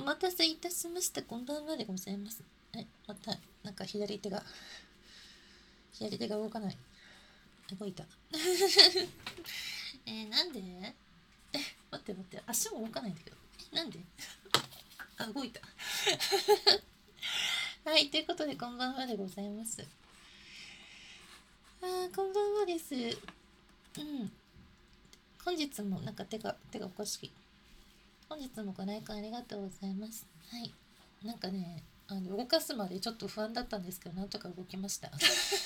待たせいたしました。こんばんはでございます。また、なんか左手が動かない。動いた。なんで待って、足も動かないんだけど。なんで動いた。はい、ということで、こんばんはでございます。こんばんはです。本日も、なんか手がおかしい。本日もご来館ありがとうございます。はい。なんかね、動かすまでちょっと不安だったんですけど、なんとか動きました。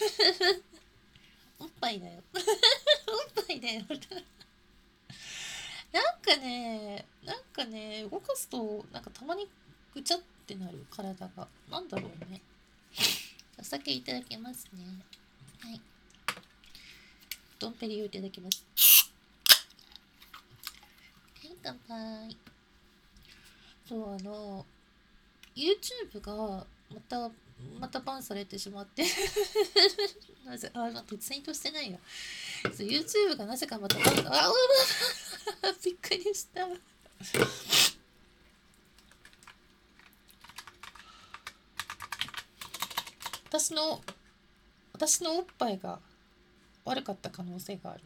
おっぱいだよ。おっぱいだよ。なんかね、動かすと、なんかたまにぐちゃってなる、体が。なんだろうね。お酒いただきますね。はい。ドンペリをいただきます。はい、乾杯。そう、YouTube がまたバンされてしまってなぜ、待って、ツイートしてないよ。そう、YouTube がなぜかまたバン、びっくりした。私のおっぱいが悪かった可能性がある。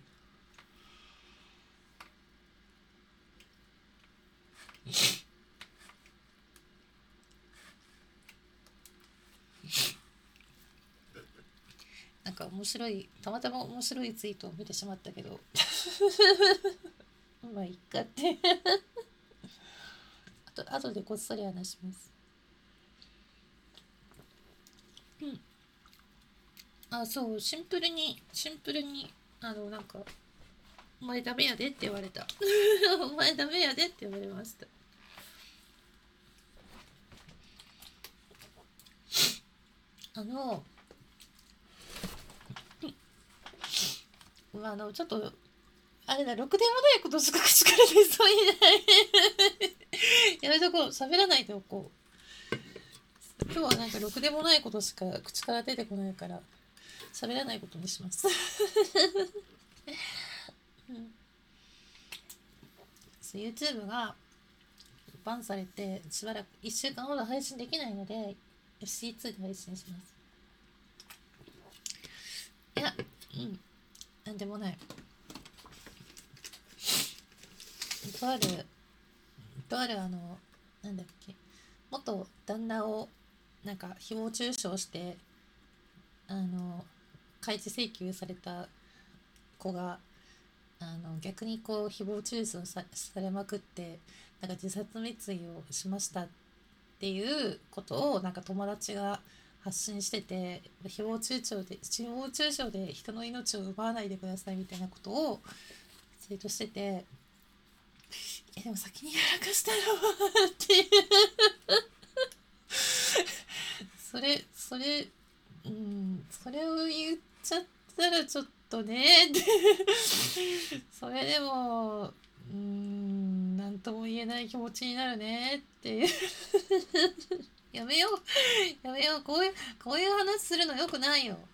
なんかたまたま面白いツイートを見てしまったけどまあいっかって後でこっそり話します。そう、シンプルになんかお前ダメやでって言われたお前ダメやでって言われました。ちょっとあれだ、ろくでもないことしか口から出そうにないやめとこう、喋らないでおこう。今日はなんかろくでもないことしか口から出てこないから喋らないことにしますそう、YouTube がバンされてしばらく1週間ほど配信できないので FC2 で配信します。いや、なんでもない。とあるなんだっけ、元旦那をなんか誹謗中傷して開示請求された子が逆にこう誹謗中傷されまくってなんか自殺未遂をしましたっていうことをなんか友達が発信してて、誹謗中傷で人の命を奪わないでくださいみたいなことをツイートしてて、でも先にやらかしたのはっていうそれを言っちゃったらちょっとねってそれでもなんとも言えない気持ちになるねっていうやめよう、こういう話するのよくないよ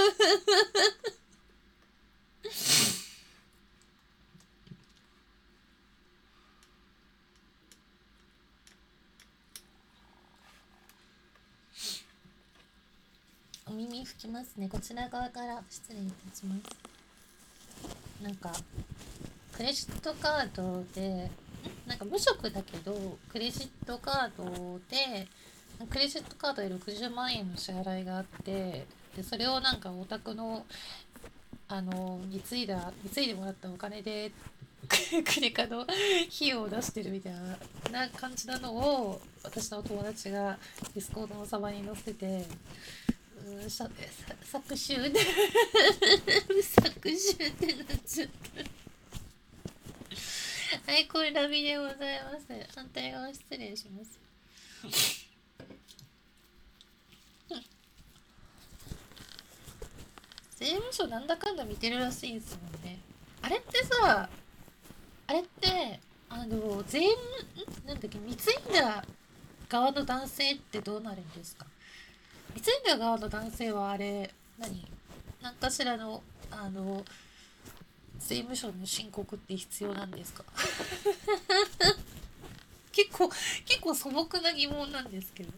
お耳拭きますね。こちら側から失礼いたします。なんかクレジットカードでなんか無職だけどクレジットカードでクレジットカードで60万円の支払いがあって、でそれをなんかお宅の貢いでもらったお金でクレカの費用を出してるみたいな感じなのを私の友達がディスコードのサバに載せて搾取で搾取ってなっちゃったはい、これラビでございます。反対側失礼します税務署なんだかんだ見てるらしいんですもんね。あれって税なんだっけ、貢いだ側の男性ってどうなるんですか？貢いだ側の男性はあれ何かしらの税務署の申告って必要なんですか？結結構素朴な疑問なんですけど、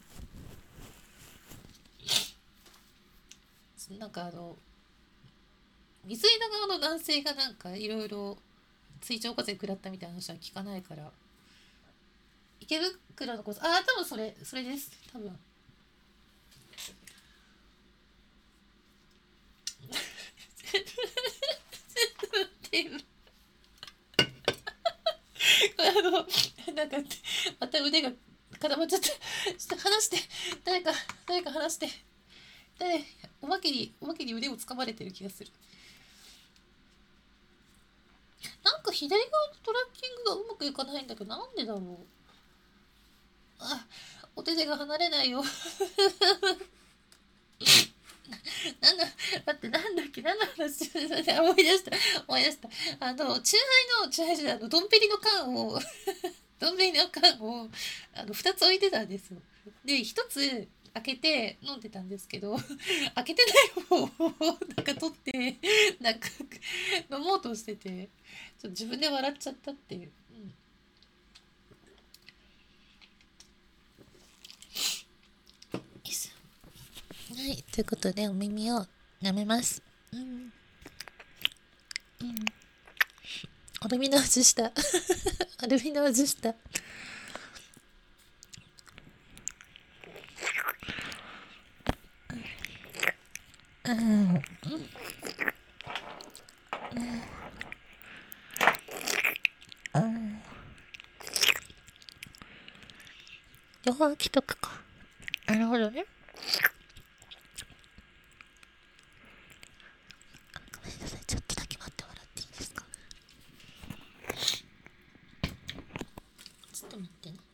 なんか水井側の男性がなんかいろいろ追徴課税食らったみたいな話は聞かないから、池袋の多分それです。多分。ってなんか、また腕が固まっちゃった。ちょっと話して。誰か話して。おまけに腕を掴まれてる気がする。なんか左側のトラッキングがうまくいかないんだけど、なんでだろう。お手手が離れないよ。待って、なんだっけ、何の話。思い出した。チューハイじゃない、ドンペリの缶を、2つ置いてたんですよ。で、1つ開けて飲んでたんですけど、開けてない方を、なんか取って、なんか、飲もうとしてて、ちょっと自分で笑っちゃったっていう。はい、ということでお耳を舐めます。アルミの味した。アルミの味した。両方きとくか。なるほどね。ごめんなさい、ちょっとだけ待ってもらっていいですか。ちょっと待ってね。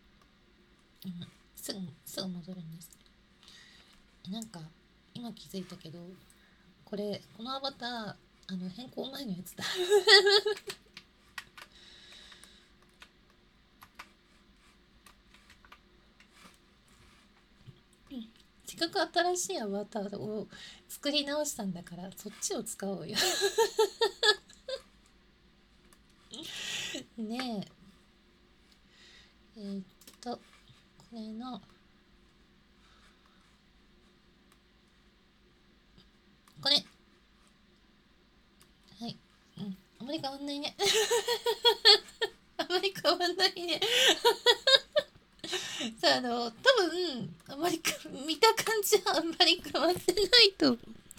すぐ戻るんですけど。なんか今気づいたけど、このアバター変更前のやつだ。せっかく新しいアバターを作り直したんだから、そっちを使おうよ。ねえ、これのこれ、はい、あまり変わんないね。あまり変わんないね。さあ、多分あまり見た感じはあんまり変わってないと。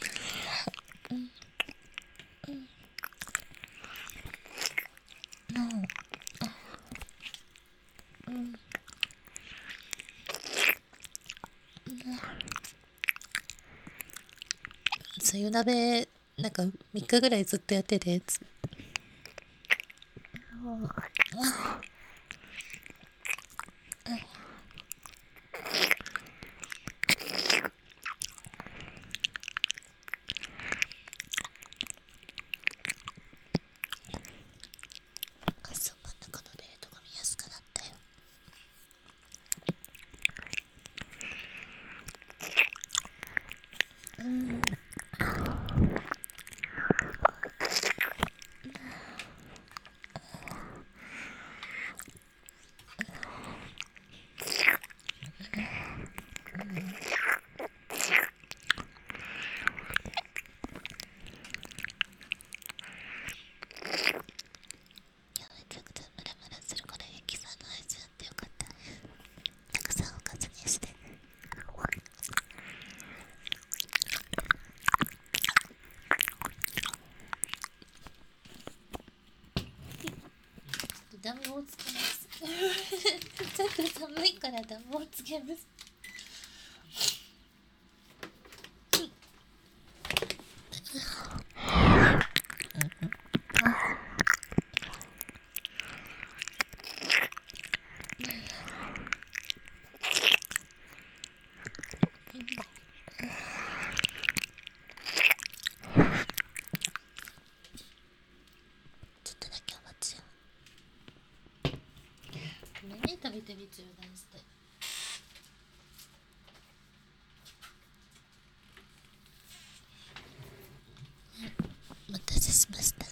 そういう鍋なんか3日ぐらいずっとやってて、そばの中のレートが見やすくなったよ。暖房つけます。ちょっと寒いから暖房つけます。たびたび中断して。お待たせしました。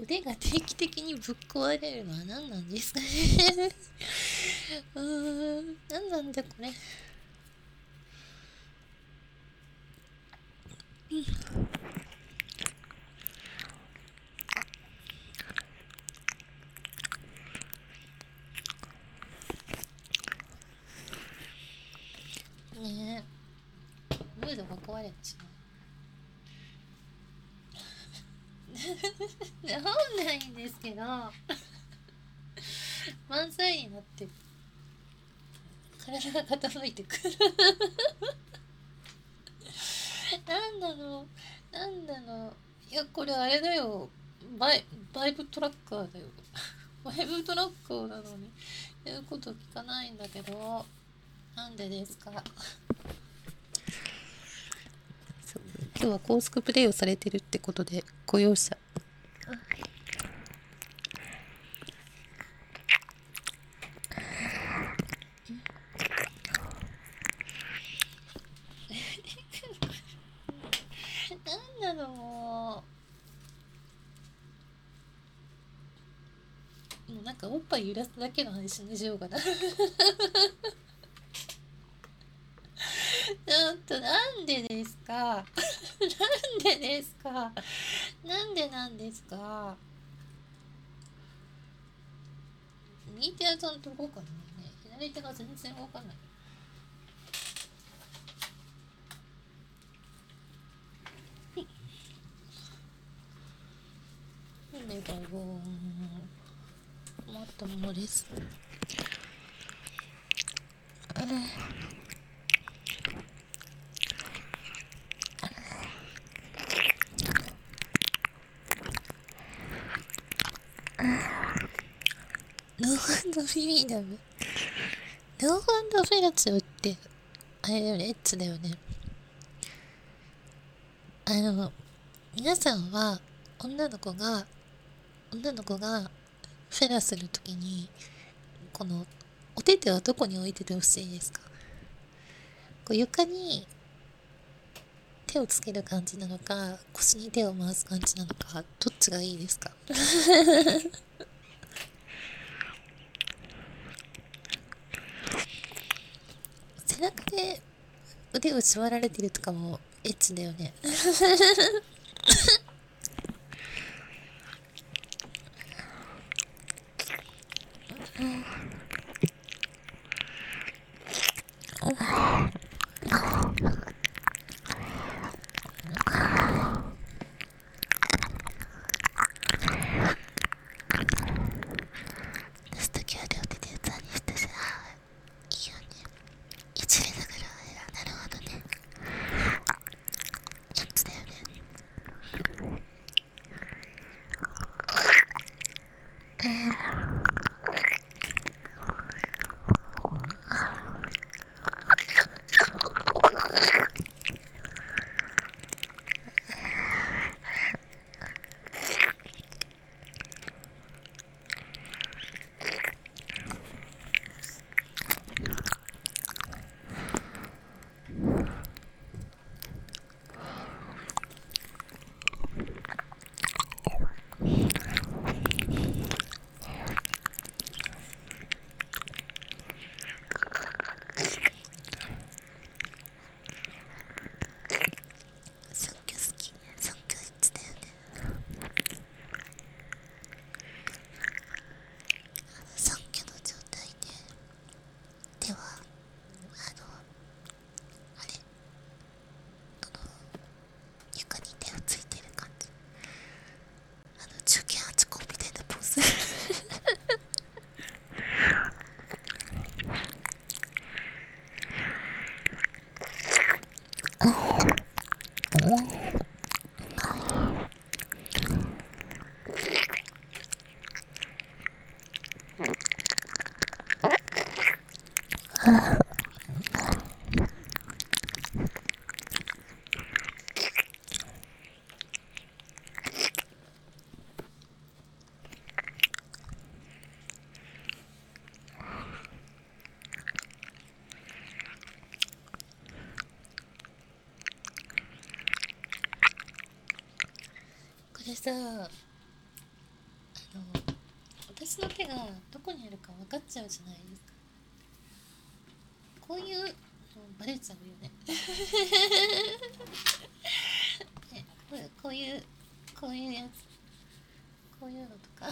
腕が定期的にぶっ壊れるのは何なんですかね。何なんだこれ。ねえ、ムードが壊れちゃう。治んないんですけど、漫才になって体が傾いてくる。なんだろう、なんだろう。いや、これあれだよ。バイブトラッカーだよ。バイブトラッカーなのに言うこと聞かないんだけど、なんでですか。今日は高速プレイをされてるってことでご容赦。なんだろう、もうなんかおっぱい揺らすだけの配信にしようかな。ちょっとなんでですか。なんでですか。なんでなんですか。右手はちゃんと動かないね。左手が全然動かない。なんでだろう。困ったものです。ノーハンドフリーダム。ノーハンドフェラチオって、あれだよね、エッチだよね。皆さんは、女の子がフェラするときに、この、お手手はどこに置いててほしいですか。こう床に手をつける感じなのか、腰に手を回す感じなのか、どっちがいいですか。背中で腕を縛られてるとかもエッチだよね。出すときは両手で器にしてさ、いいよね。いじりながら、なるほどね。エッチだよね。即興好き。即興エッチだよね。即興の状態で、手は、あれ、床に手をついてる感じ。中堅八コンみたいなポーズ。これさ、 私の手がどこにあるか分かっちゃうじゃないですか。こういうのバレちゃうよね。ね、こういうやつ、こういうのとか。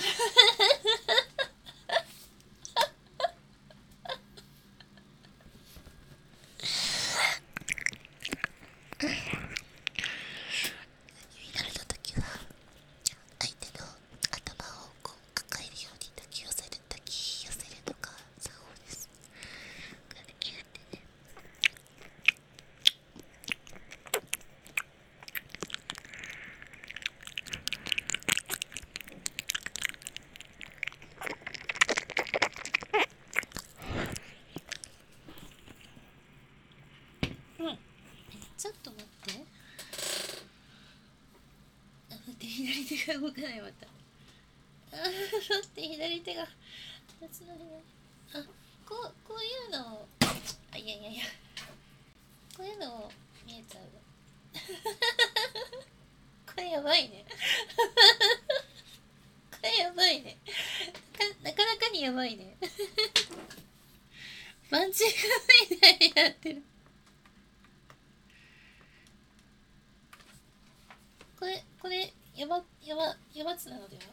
やられた時は相手の頭をこう抱えるように抱き寄せるのが作法です。これでキューってね。ちょっと待って。待って、左手が動かない。また。待って、左手が私の左。こういうのを、いやこういうのを見えちゃう。これやばいね。これやばいね。なかなかにやばいね。バンチがみたいになってる。これやばつなのでは。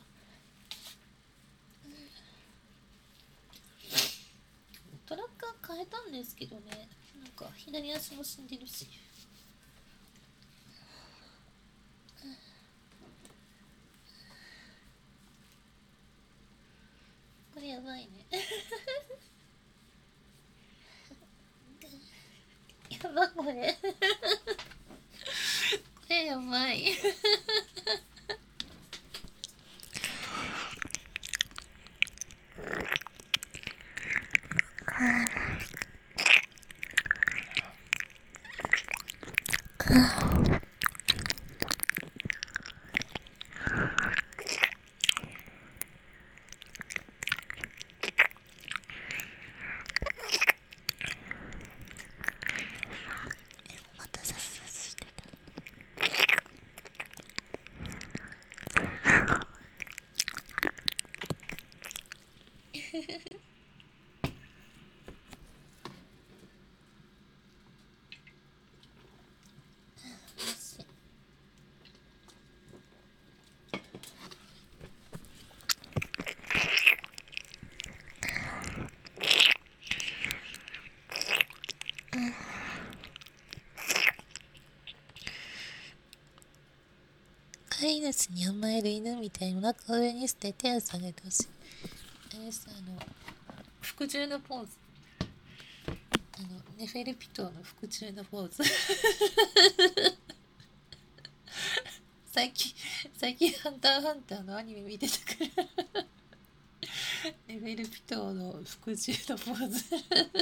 トラッカー変えたんですけどね、なんか左足も死んでるし。これやばいね。やばこれ。これやばい。またさすさすしてた。飼い主に甘える犬みたいにお腹上にして手を下げてほしい。服従のポーズ。ネフェルピトーの服従のポーズ。最近ハンターハンターのアニメ見てたからネフェルピトーの服従のポーズ。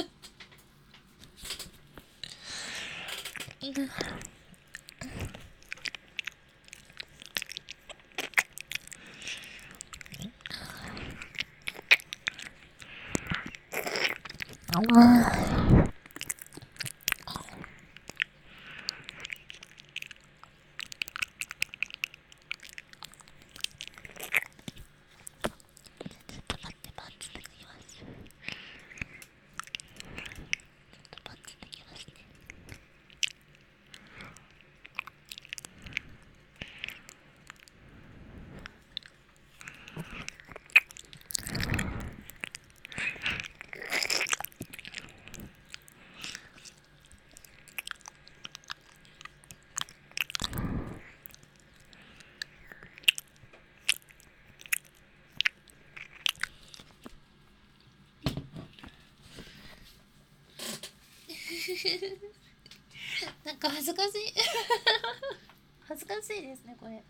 なんか恥ずかしい。恥ずかしいですねこれ。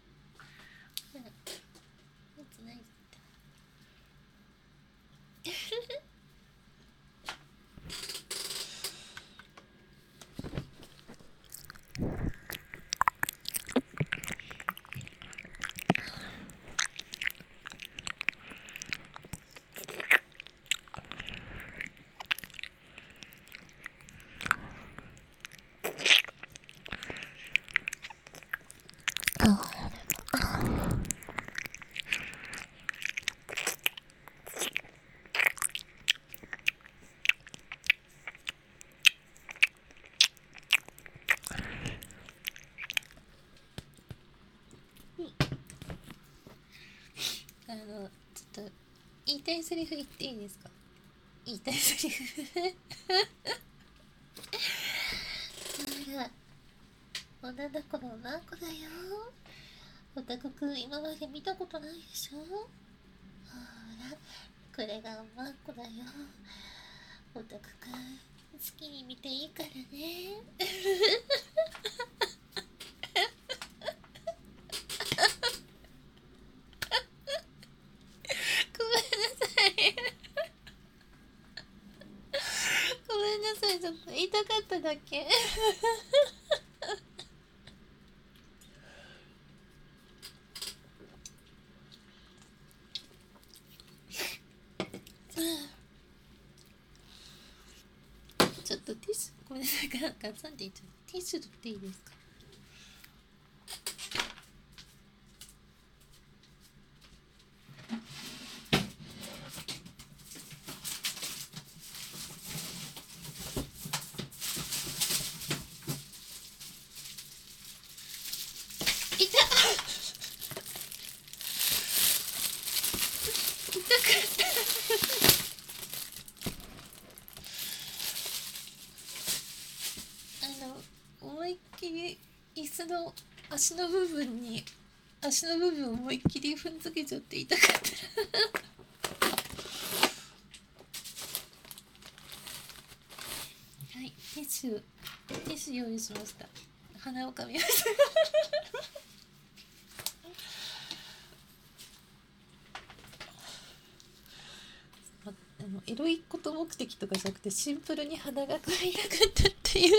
ちょっと言いたいセリフ言っていいですか？言いたいセリフほら、女の子のマークだよ。オタクくん今まで見たことないでしょ。ほら、これがマークだよ。オタクくん好きに見ていいからねごめんなさいごめんなさい、ちょっと言いたかっただけちょっとティッシュ、ごめんなさい、ガツンって言っちゃう。ティッシュ取っていいですか？痛っ痛かった思いっきり椅子の足の部分を思いっきり踏んづけちゃって痛かったはい、ティッシュ用意しました。鼻をかみましたエロいこと目的とかじゃなくてシンプルに鼻がかみなかったっていう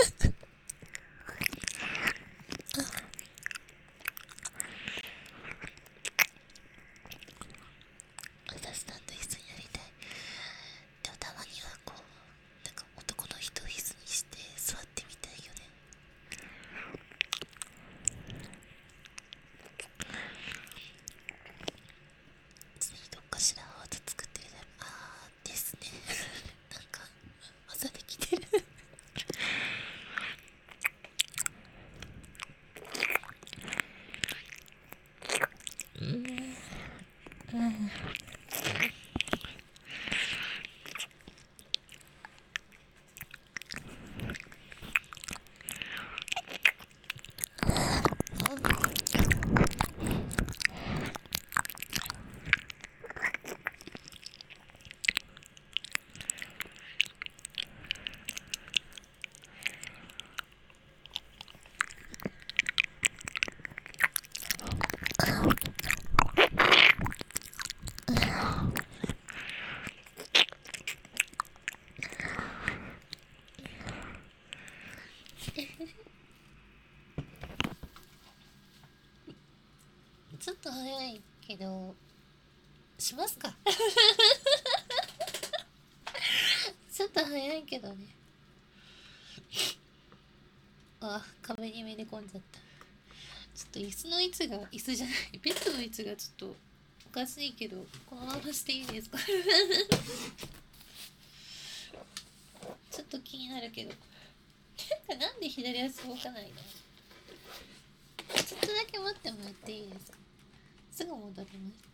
私なんと椅子にやりたい。でもたまにはこうなんか男の人を椅子にして座ってみたいよね。次どっかしら技作ってるね。ですねなんか技できてるちょっと早いけどしますかちょっと早いけどね。壁にめり込んじゃった。ちょっと椅子の位置が椅子じゃないベッドの位置がちょっとおかしいけど、このまましていいですかちょっと気になるけどなんで左足動かないの？ちょっとだけ待ってもらっていいですか？すぐ戻ります。